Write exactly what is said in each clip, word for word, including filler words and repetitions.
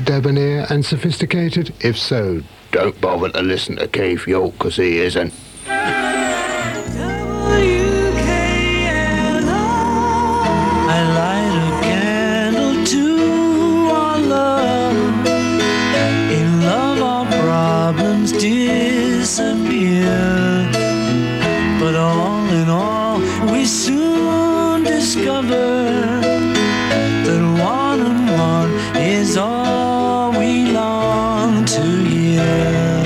of debonair and sophisticated? If so, don't bother to listen to Keith York, because he isn't. But all in all, we soon discover that one and one is all we long to hear.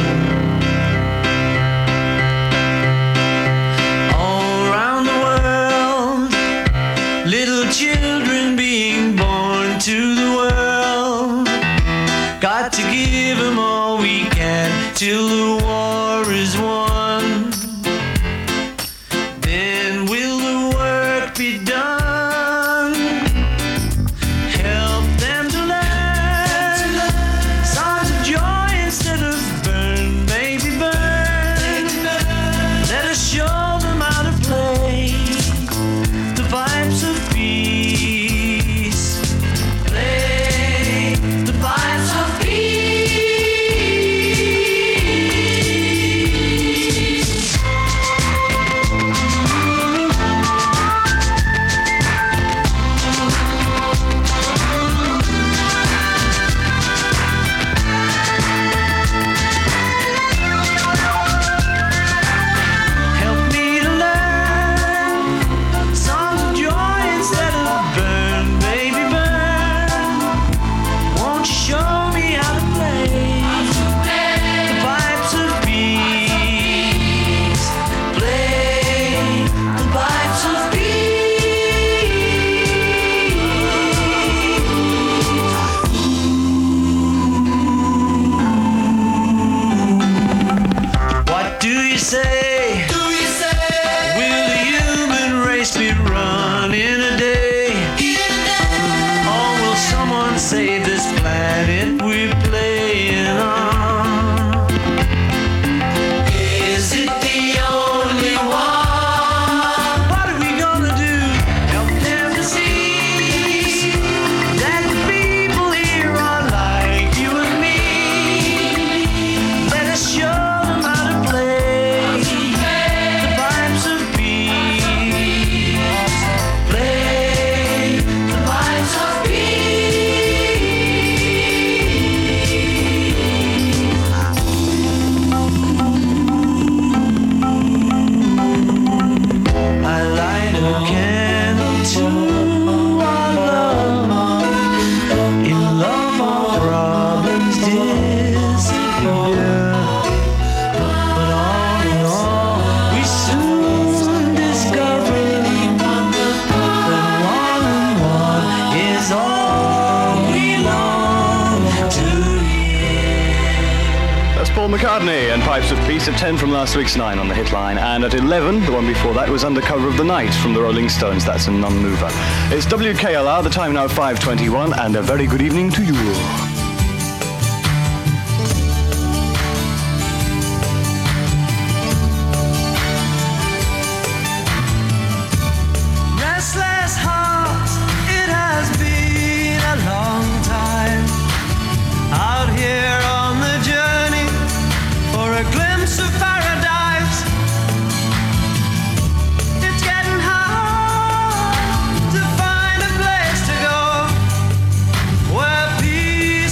All around the world, little children being born to the world. Got to give them all we can till the war is won. Then will the work be done? Help them to learn songs of joy instead of burn, baby, burn. Let us show them how to play the pipes of peace. Play the pipes of say? Do you say? Will the human race be run in a day? In a day? Or will someone save this planet we're playing on? Is it the only one? What are we gonna do? Help them to see that the people here are like you and me. Let us show them how to play. Paul McCartney and Pipes of Peace at ten from last week's nine on the hit line, and at eleven, the one before that was Under Cover of the Night from the Rolling Stones. That's a non-mover. It's W K L R, the time now five twenty-one, and a very good evening to you. Restless heart, it has been a long time out here on the journey for a glimpse of paradise. It's getting hard to find a place to go where peace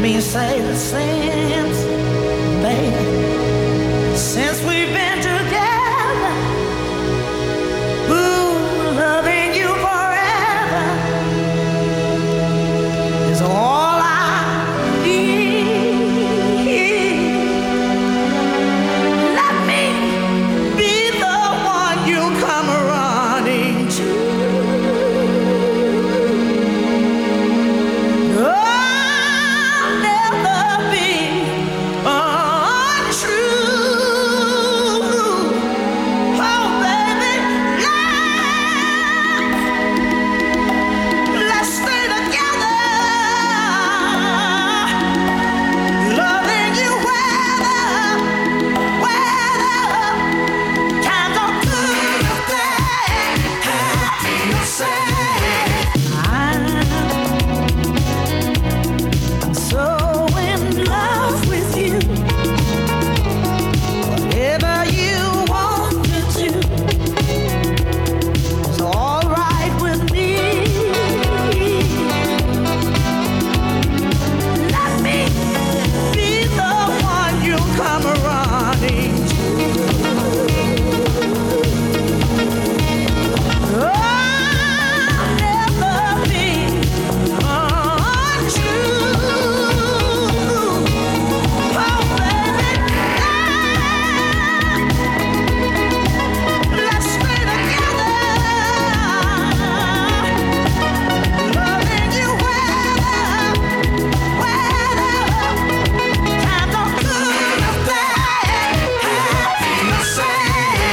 me say that since, baby, since we've been together, ooh, loving you forever is all I need. Let me be the one you come running to. I'll never be untrue. Oh, baby, let's, let's stay together. Loving you whether, whether times are good or bad, happy or sad. I'm so in love with you. Whatever you want to do is all right with me. Let me be the one you come running to. I'll never be untrue. Oh, baby, let's stay together. Loving you whether, whether times are good or bad, happy or sad.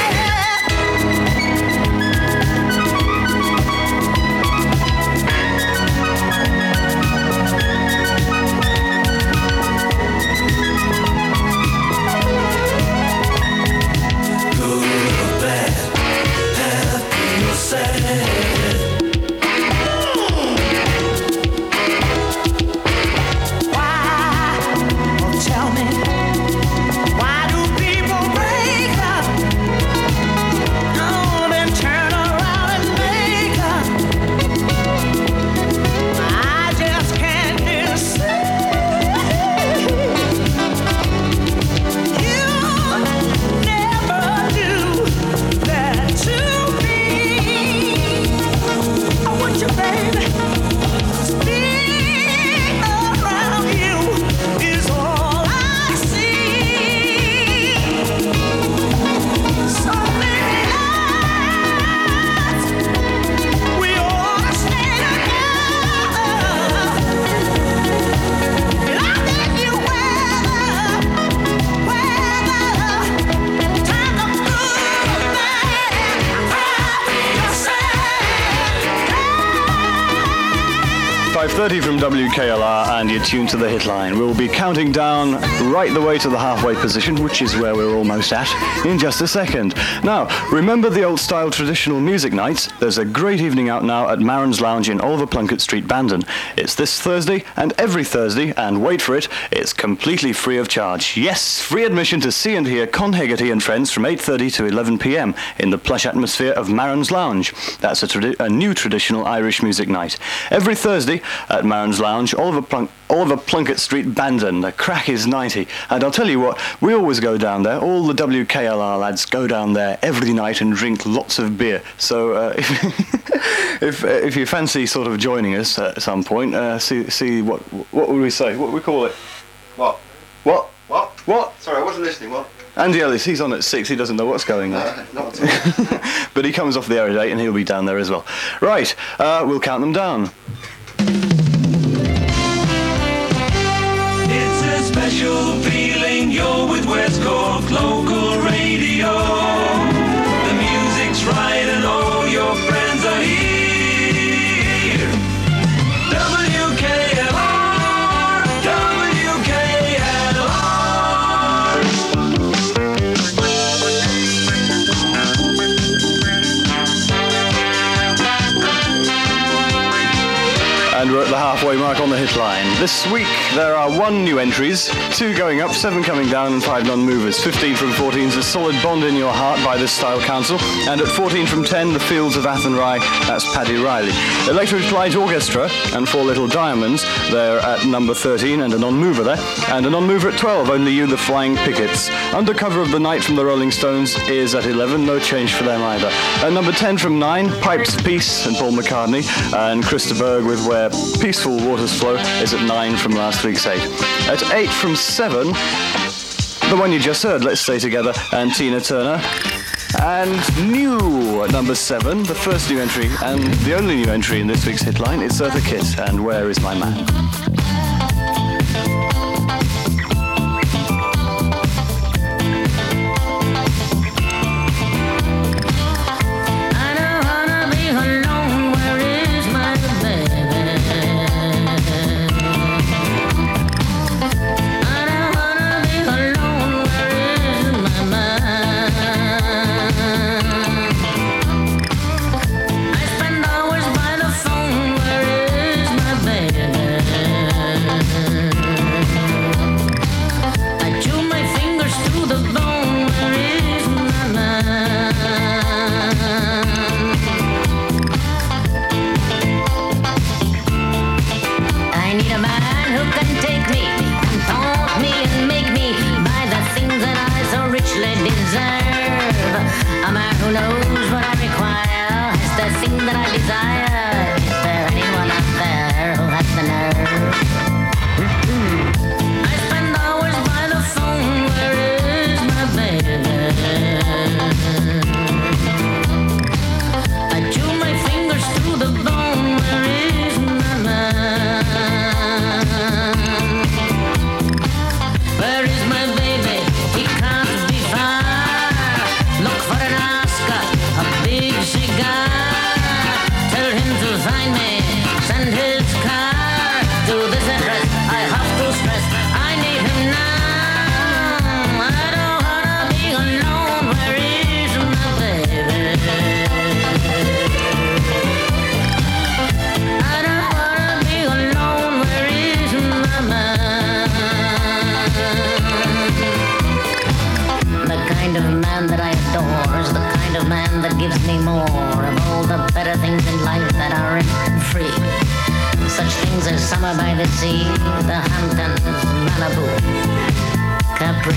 Why? Oh, tell me, why do people break up? Oh, then turn around and make up. I just can't decide. You never do that to me. I want you, baby. Being around you is all I see. So many nights we ought to stay together. Loving you whether, whether times are good or bad, happy or sad. five thirty from W K L R, and you're tuned to the Hitline. We'll be counting down right the way to the halfway position, which is where we're almost at, in just a second. Now, remember the old-style traditional music nights? There's a great evening out now at Maren's Lounge in Oliver Plunkett Street, Bandon. It's this Thursday and every Thursday, and wait for it, it's completely free of charge. Yes, free admission to see and hear Con Hegarty and Friends from eight thirty to eleven p.m. in the plush atmosphere of Maren's Lounge. That's a, tradi- a new traditional Irish music night. Every Thursday at Maren's Lounge, Oliver, Plunk- Oliver Plunkett Street, Bandon. The crack is ninety. And I'll tell you what, we always go down there. All the W K L R lads go down there every night and drink lots of beer. So uh, if, if if you fancy sort of joining us at some point, uh, see see what what would we say? What would we call it? What? What? What? What? Sorry, I wasn't listening. What? Andy Ellis, he's on at six. He doesn't know what's going on. Uh, not at all. But he comes off the air at eight and he'll be down there as well. Right, uh, we'll count them down. It's a special feeling. You're with West Cork Local Radio. The music's right and all your friends are here. W K L R, W K L R. And we're at the halfway mark on the hit line. This week there are one new entries, two going up, seven coming down, and five non-movers. fifteen from fourteen is A Solid Bond in Your Heart by This Style Council. And at fourteen from ten, The Fields of Athenry, that's Paddy Riley. Electric Light Orchestra and Four Little Diamonds, they're at number thirteen, and a non-mover there. And a non-mover at twelve, Only You, The Flying Pickets. Under Cover of the Night from the Rolling Stones is at eleven, no change for them either. At number ten from nine, Pipes of Peace and Paul McCartney. And Christa Berg with Where Peaceful Waters Flow is at nine from last week's eight. At eight from seven, the one you just heard, Let's Stay Together, and Tina Turner. And new at number seven, the first new entry and the only new entry in this week's hit line, it's Eartha Kitt and Where Is My Man? Summer by the sea, the Hamptons, Malibu, Capri.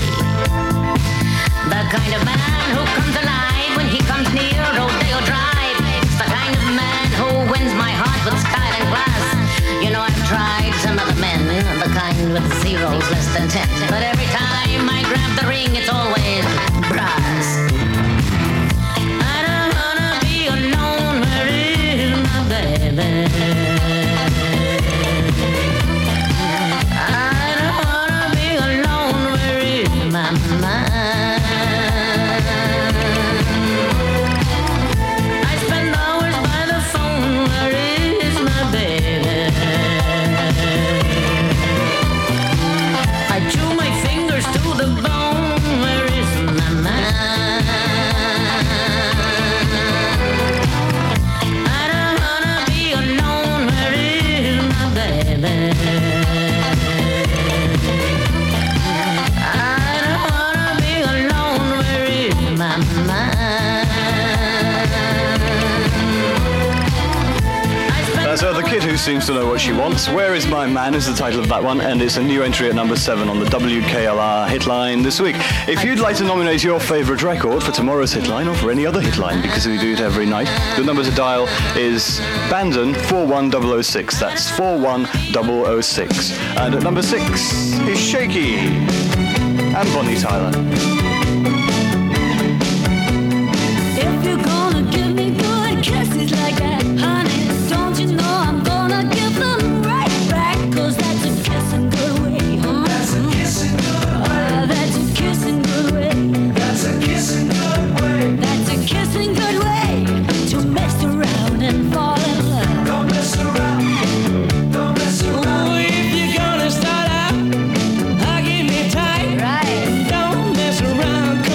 The kind of man who comes alive when he comes near Rodeo Drive. It's the kind of man who wins my heart with style and class. You know, I've tried some other men, the kind with zeros less than ten. But every time I grab the ring, it's always brass. I don't wanna be alone, where is my baby? Who seems to know what she wants. Where Is My Man is the title of that one, and it's a new entry at number seven on the W K L R hitline this week. If you'd like to nominate your favourite record for tomorrow's hitline or for any other hitline, because we do it every night, the number to dial is Bandon four one zero zero six. That's four one zero zero six. And at number six is Shaky and Bonnie Tyler. If you're gonna give me good kisses like that, honey, don't you know I'm gonna give them right back? 'Cause that's a kissing good way. That's a kissing good way. Uh, that's a kissing good way. That's a kissing good way. That's a kissing good way to mess around and fall in love. Don't mess around. Don't mess around. Ooh, if you're gonna start out hugging me tight, right? Don't mess around.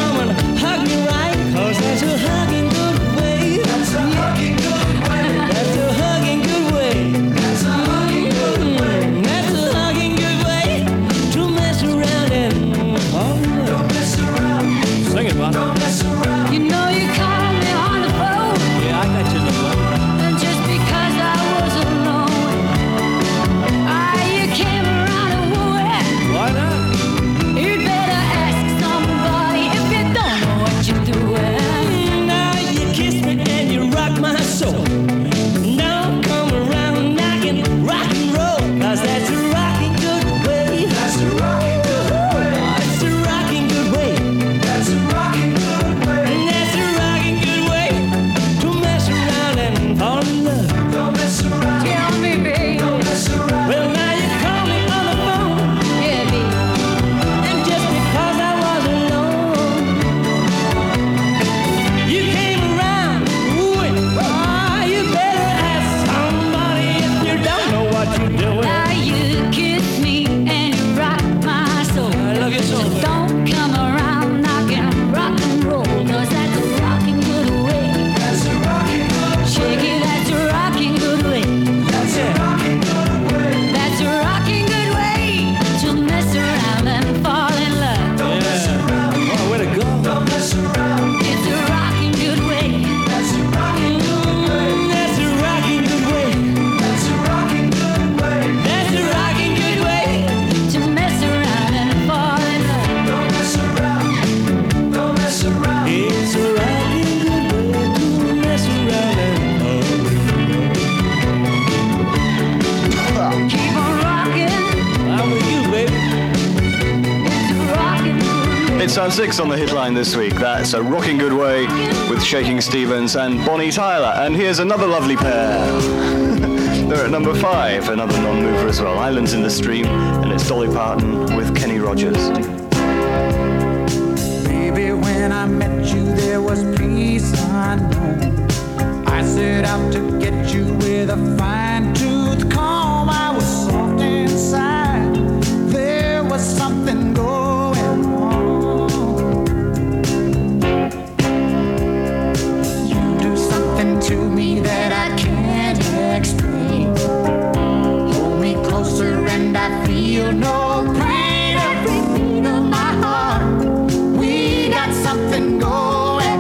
Sound six on the hit line this week. That's A Rocking Good Way with Shaking Stevens and Bonnie Tyler. And here's another lovely pair. They're at number five, another non-mover as well. Islands in the Stream, and it's Dolly Parton with Kenny Rogers. Baby, when I met you, there was peace unknown. I set out to get you with a fine-tooth comb. I was soft inside. There was something going on. You do something to me that I can't explain. Hold me closer and I feel no pain. Every beat of my heart, we got something going.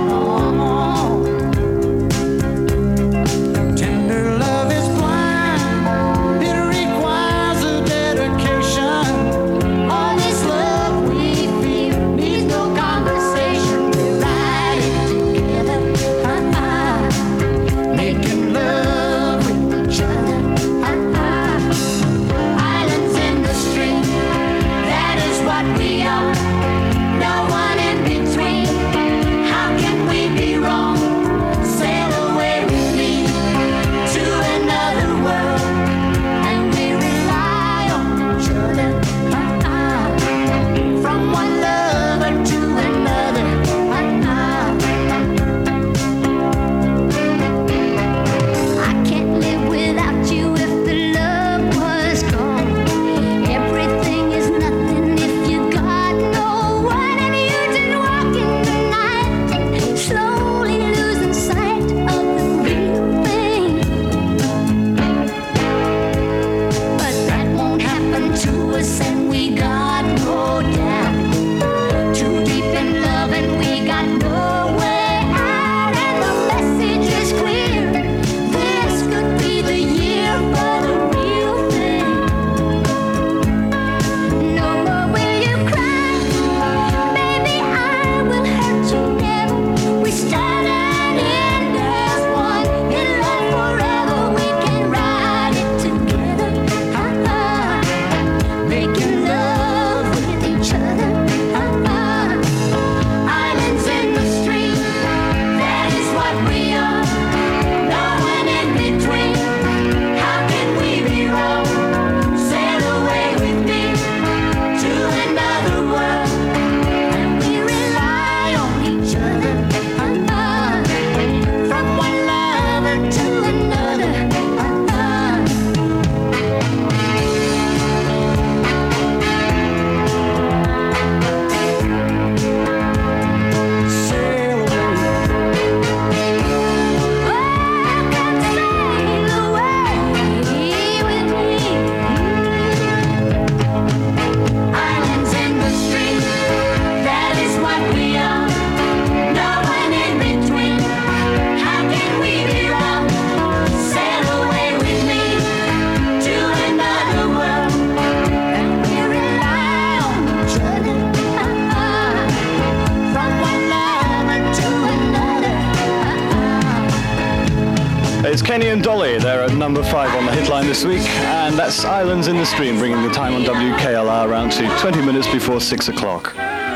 It's Kenny and Dolly. They're at number five on the hit line this week, and that's Islands in the Stream, bringing the time on W K L R around to twenty minutes before six o'clock.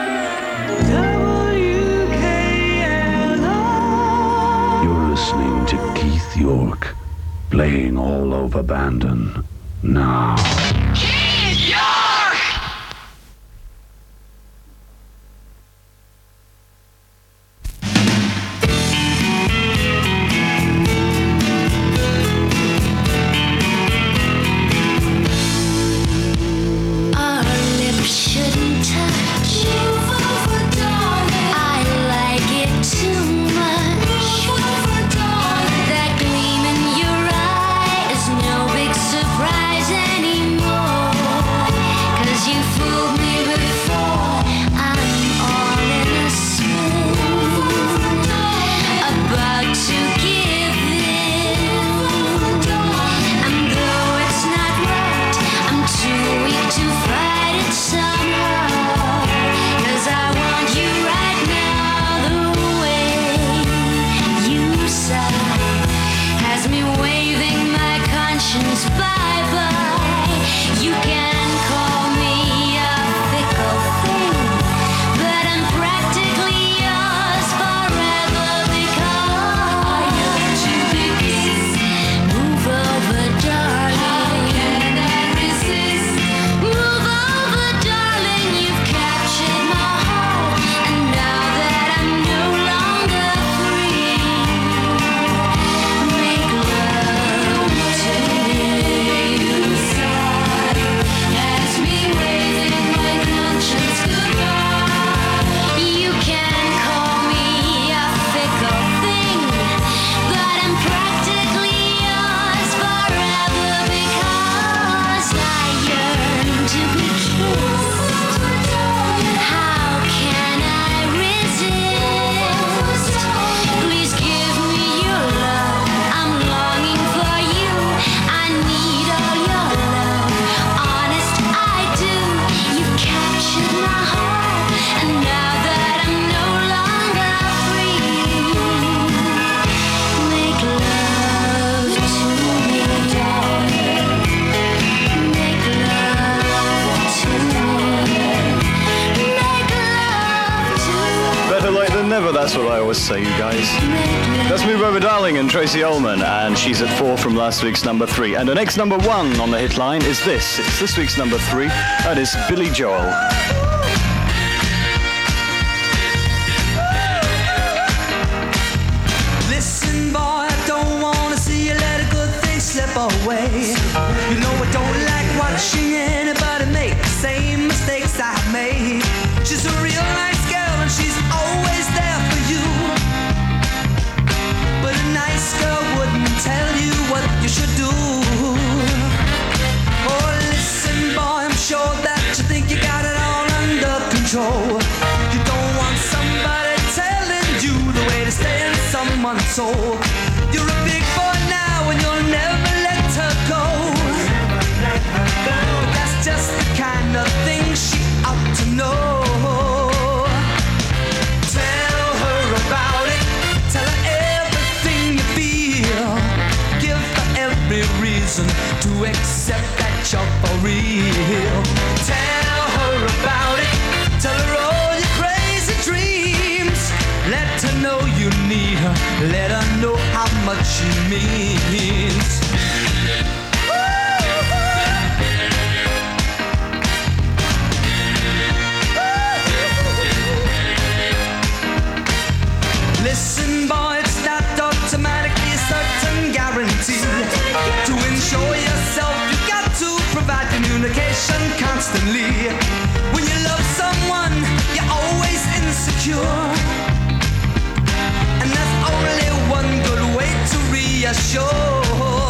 You're listening to Keith York, playing all over Bandon. Now. Keith York! Surprise anymore. You can call me a fickle thing, but I'm never, that's what I always say, you guys. Let's move over, Darling, and Tracy Ullman, and she's at four from last week's number three. And the next number one on the hit line is this. It's this week's number three. That is Billy Joel. Listen, boy, I don't wanna see you let a good thing slip away. You know I don't like watching anybody make the same mistakes I made. She's a real nice girl and she's always there for you. But a nice girl wouldn't tell you what you should do. Oh, listen, boy, I'm sure that you think you got it all under control. You don't want somebody telling you the way to stay in someone's soul. You're a big boy now and you'll never let her go. But that's just the kind of thing she ought to know. Tell her about it. Tell her everything you feel. Give her every reason to accept that you're for real. Tell her about it. Tell her all your crazy dreams. Let her know you need her. Let her know how much she means. Listen, boy, it's not automatically a certain guarantee. To ensure yourself, you got to provide communication constantly. When you love someone, you're always insecure. And there's only one good way to reassure.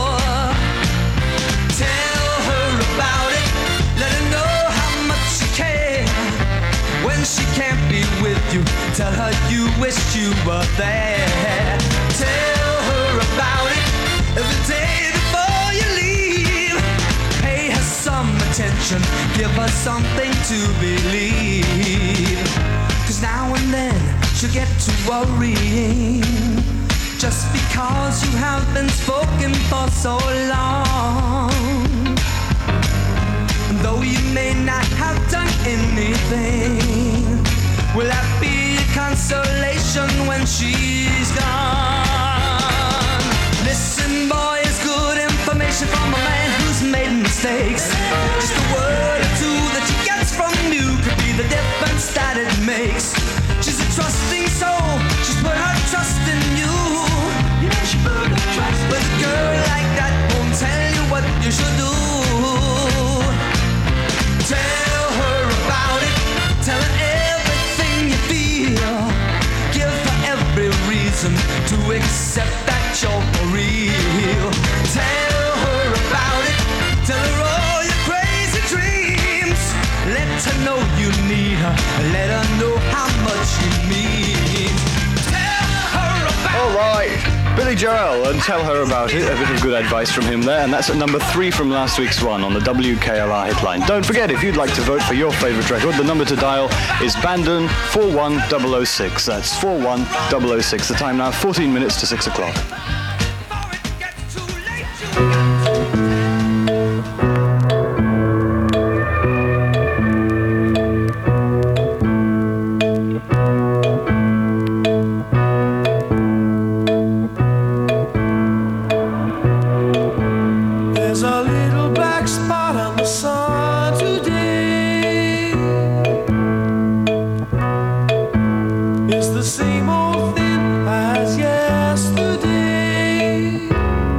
Tell her about it. Let her know how much you care. When she can't be with you, tell her you wish you were there. Tell her about it every day before you leave. Pay her some attention, give her something to believe. Cause now and then she'll get to worrying, just because you have been spoken for so long. And though you may not have done anything, will that be a consolation when she's gone? Listen, boy, it's good information from a man who's made mistakes. Just a word or two that she gets from you could be the difference that it makes. She's a trusting soul, she's put her trust in you. You know she put her trust in you. But a girl like that won't tell you what you should do. Tell her about it, tell her everything you feel. Give her every reason to accept that you're for real. Tell her about it, tell her all your crazy dreams. Let her know you need her, let her know how much you mean. Tell her about All right, Billy Joel, and Tell Her About It. A bit of good advice from him there, and that's at number three from last week's one on the W K L R hitline. Don't forget, if you'd like to vote for your favourite record, the number to dial is Bandon four one zero zero six. That's four one zero zero six. The time now, fourteen minutes to six o'clock. before it gets too late. There's a little black spot on the sun today. It's the same old thing as yesterday.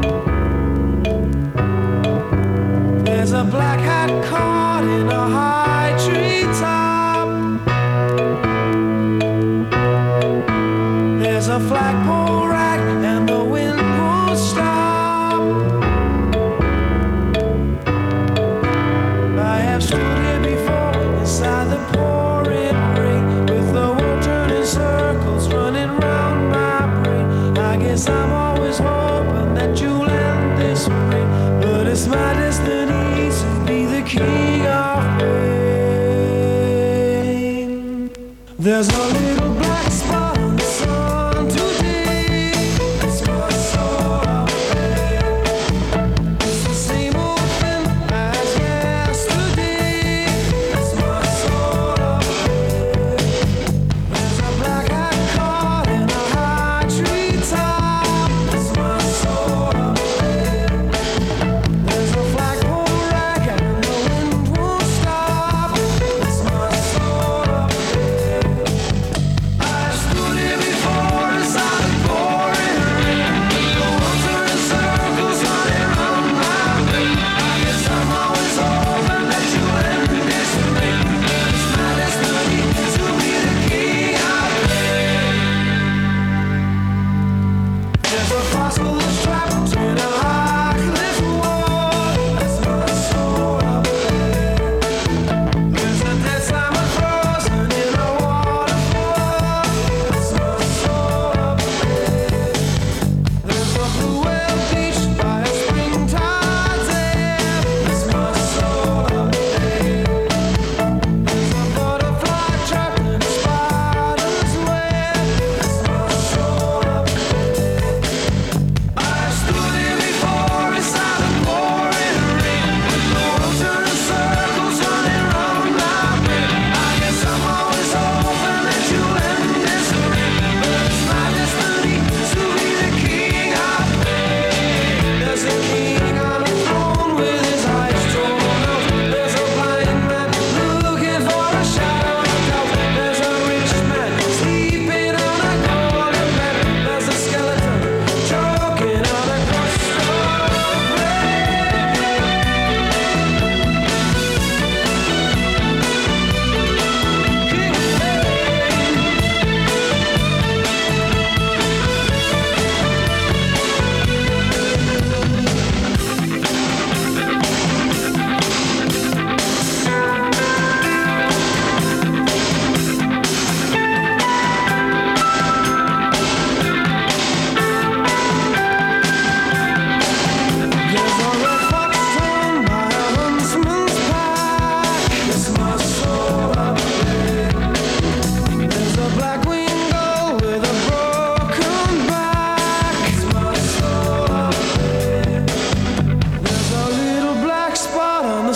There's a black hat caught in a high tree top. There's a flagpole rack and the wind won't stop. I have stood here before inside the pouring rain, with the world turning circles running round my brain. I guess I'm always hoping that you'll end this way, but it's my destiny to be the king of pain. There's a little black spot on the sun today. It's my soul of pain. It's the same old thing as yesterday. It's my soul of pain. There's a black hat caught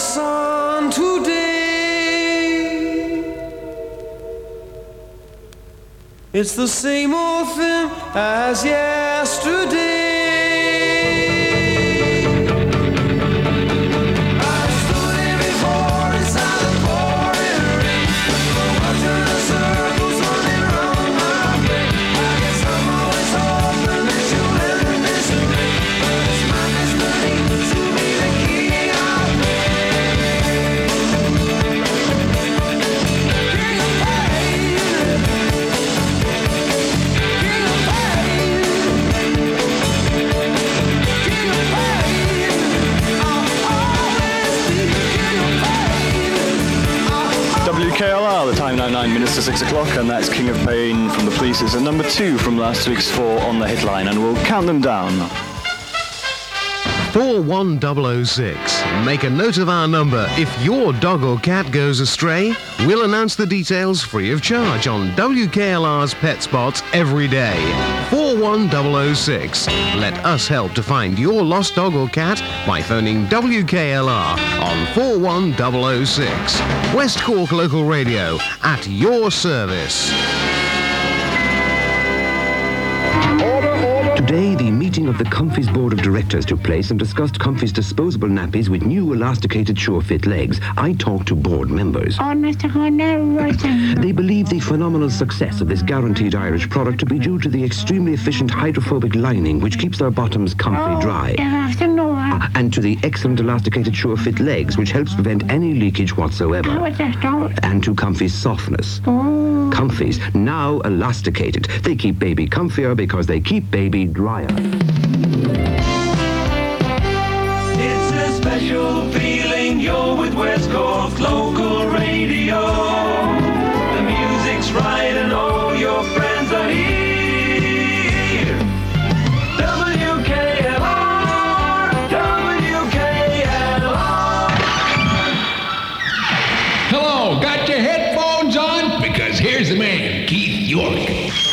sun today. It's the same old thing as yesterday. W K L R, the time now nine minutes to six o'clock, and that's King of Pain from the Police. It's a number two from last week's four on the hit line, and we'll count them down. four one zero zero six. Make a note of our number. If your dog or cat goes astray, we'll announce the details free of charge on W K L R's Pet Spots every day. four one zero zero six. Let us help to find your lost dog or cat by phoning W K L R on four one zero zero six. West Cork Local Radio, at your service. Today, the meeting of the Comfy's Board of Directors took place and discussed Comfy's disposable nappies with new elasticated sure-fit legs. I talked to board members. Oh, Mister Cornell, right. They believe the phenomenal success of this guaranteed Irish product to be due to the extremely efficient hydrophobic lining which keeps their bottoms comfy Oh, dry. they'll have to know that. And to the excellent elasticated sure-fit legs which helps prevent any leakage whatsoever. How is that, though? And to Comfy's softness. Oh. Comfy's, now elasticated. They keep baby comfier because they keep baby drier. It's a special feeling, you're with West Cork Local Radio. The music's right and all your friends are here. W K L R, W K L R. Hello, got your headphones on? Because here's the man, Keith York.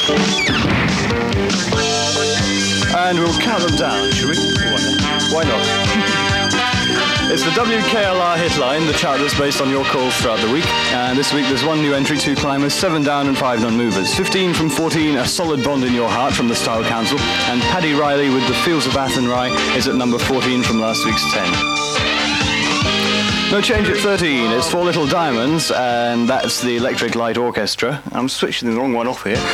And we'll count them down, shall we? Why not? It's the W K L R hitline, the chat that's based on your calls throughout the week. And this week there's one new entry, two climbers, seven down and five non-movers. fifteen from fourteen, A Solid Bond in Your Heart from the Style Council. And Paddy Riley with The Fields of Athenry is at number fourteen from last week's ten. No change at thirteen, it's Four Little Diamonds, and that's the Electric Light Orchestra. I'm switching the wrong one off here.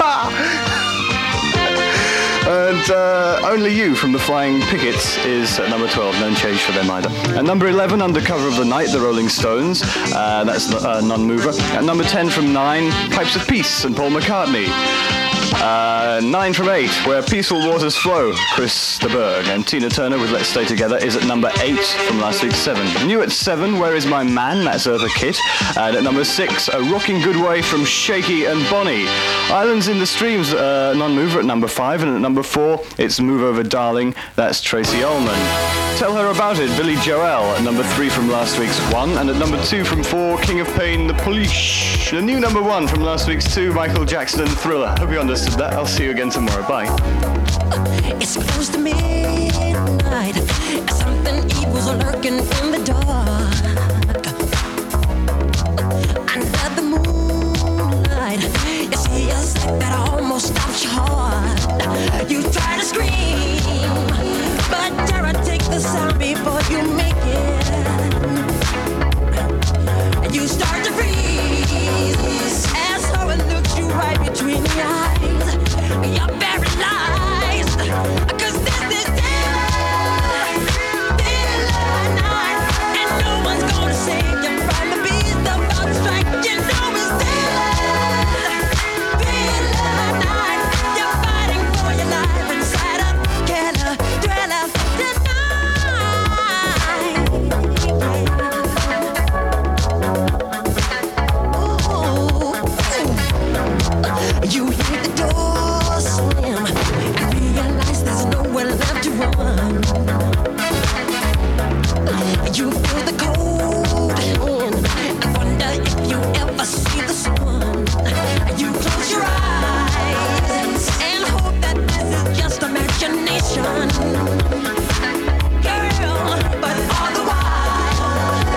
And uh, Only You from the Flying Pickets is at number twelve, no change for them either. At number eleven, Under Cover of the Night, the Rolling Stones, uh, that's uh, non-mover. At number ten from nine, Pipes of Peace and Paul McCartney. Uh, nine from eight, Where Peaceful Waters Flow, Chris de Burgh. And Tina Turner with Let's Stay Together is at number eight from last week's seven. New at seven, Where Is My Man, that's Eartha Kitt. And at number six, A Rocking Good Way from Shaky and Bonnie. Islands in the Streams, uh, non-mover at number five. And at number four, it's Move Over Darling, that's Tracy Ullman. Tell Her About It, Billy Joel at number three from last week's one. And at number two from four, King of Pain, The Police. The new number one from last week's two, Michael Jackson and Thriller. Hope you understood that. I'll see you again tomorrow. Bye. It's close to midnight. Something evil's lurking in the dark. Under the moonlight, you see a sight that almost stops your heart. You try to scream, but terror takes the sound before you make it. You start to freeze as horror looks you right between the eyes. You're paralyzed, 'cause this is dead, dead night, and no one's gonna save you from the beast about to strike. You know it's dead, dead night. You're fighting for your life inside a killer thriller tonight. Ooh. You hear the door slam and realize there's nowhere left to run. You feel the cold hand and wonder if you ever see the sun. You close your eyes and hope that this is just imagination. Girl, but all the while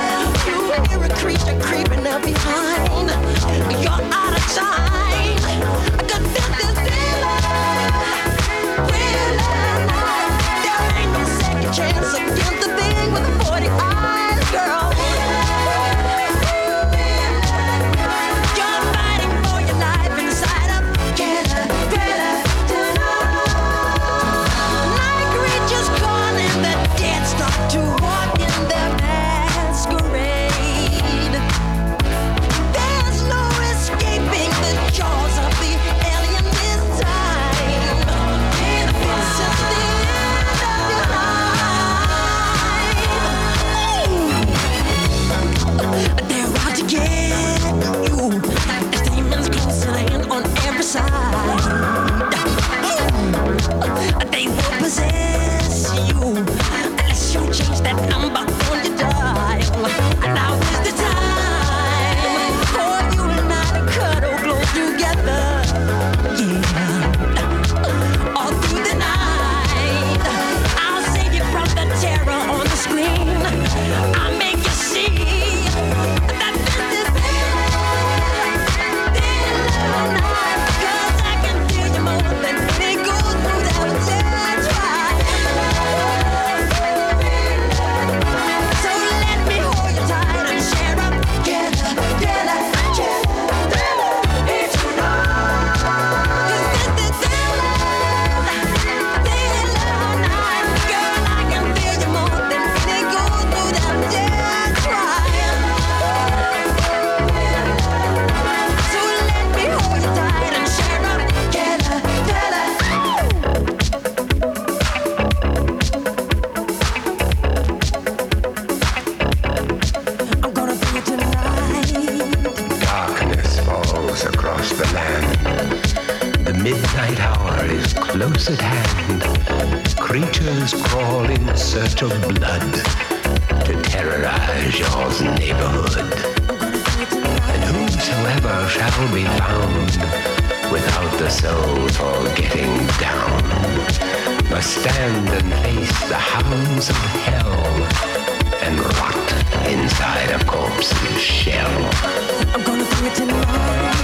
midnight hour is close at hand. Creatures crawl in search of blood to terrorize your neighborhood. And whosoever shall be found without the soul for getting down must stand and face the hounds of hell and rot inside a corpse's shell. I'm gonna do it tonight.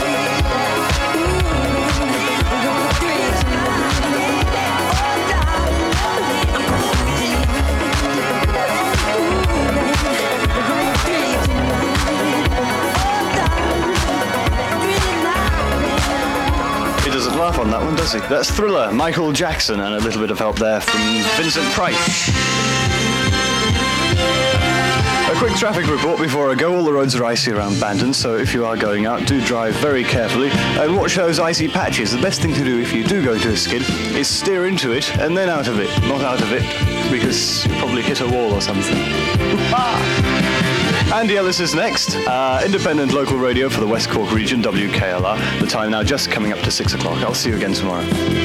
I'm gonna do it tonight. Oh, darling, I'm gonna do it tonight. Ooh, baby, I'm gonna do it tonight. Oh, darling, He doesn't laugh on that one, does he? That's Thriller, Michael Jackson, and a little bit of help there from Vincent Price. A quick traffic report before I go. All the roads are icy around Bandon, so if you are going out, do drive very carefully and watch those icy patches. The best thing to do if you do go into a skid is steer into it and then out of it, not out of it, because you probably hit a wall or something. Andy Ellis is next. Uh, independent local radio for the West Cork region, W K L R. The time now just coming up to six o'clock. I'll see you again tomorrow.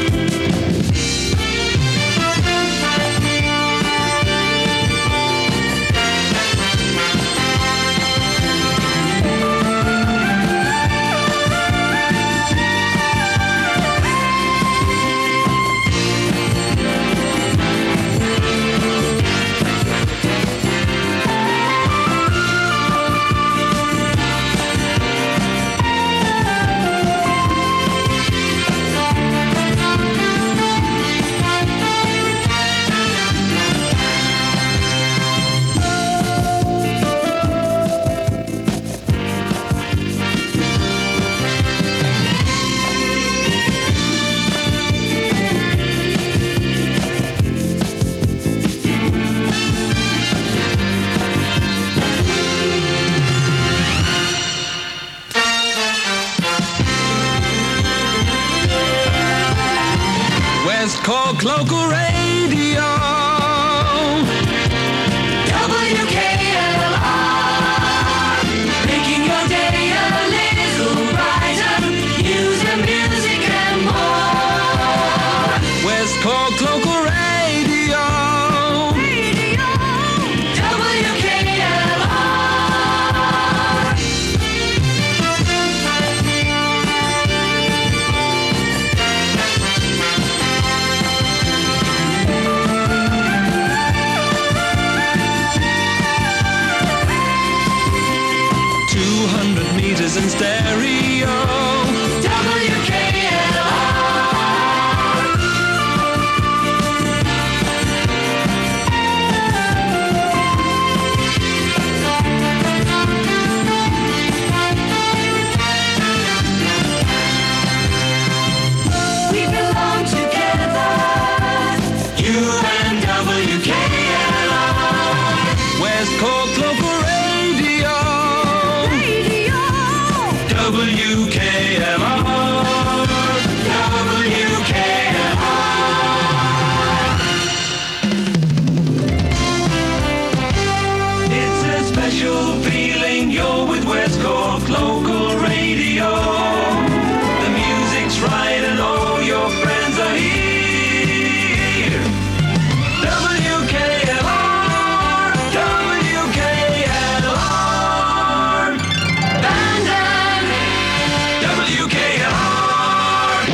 Cork Local Radio. W K L R, making your day a little brighter. News and music and more. West Cork Local Radio. Radio. W K L R. two hundred meters in stereo. W K L R. We belong together, you and W K L R. West Cork Local Radio. Radio. W K L R. W K L R. It's a special feeling, you're with West Cork Local Radio. The music's right and all your friends are here. W K L R, W K L R. Bandon, W K L R.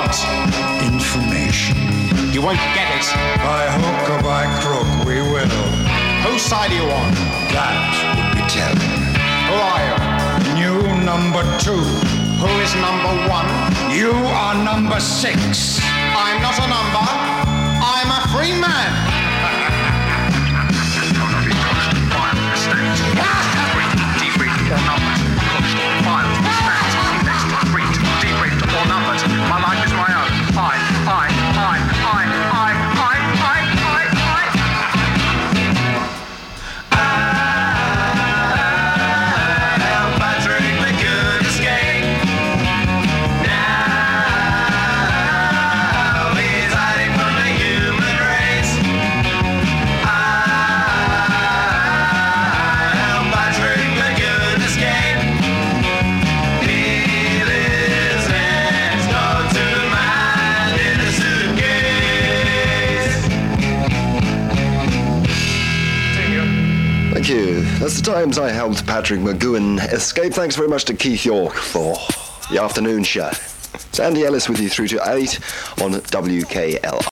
what information? You won't get it. By hook or by crook, we will. Whose side are you on? That would be telling. Who are you? New number two. Who is number one? You are number six. I'm not a number. I'm a free man. My life is my own. I, I, I, I, I, I, I, I, I. I am Patrick McGoon escape. Now he's hiding from the human race. I am Patrick McGoon escape. He lives next door to mine in a suitcase. Thank you. That's the times I helped Patrick McGowan escape. Thanks very much to Keith York for the afternoon show. It's Andy Ellis with you through to eight on W K L R.